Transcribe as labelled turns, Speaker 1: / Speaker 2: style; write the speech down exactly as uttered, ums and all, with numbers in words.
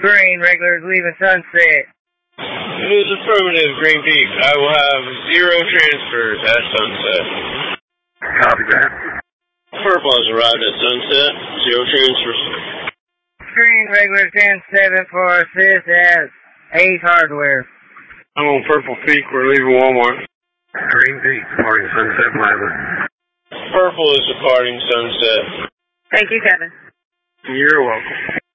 Speaker 1: Green, regulars leaving Sunset.
Speaker 2: It is affirmative, Green Peak. I will have zero transfers at Sunset.
Speaker 3: Copy that.
Speaker 2: Purple has arrived at Sunset. Zero transfers.
Speaker 1: Green, regular ten seven for assist at Ace Hardware.
Speaker 4: I'm on Purple Peak. We're leaving Walmart.
Speaker 3: Green Peak, departing Sunset Plaza.
Speaker 2: Purple is departing Sunset.
Speaker 5: Thank you, Kevin.
Speaker 4: You're welcome.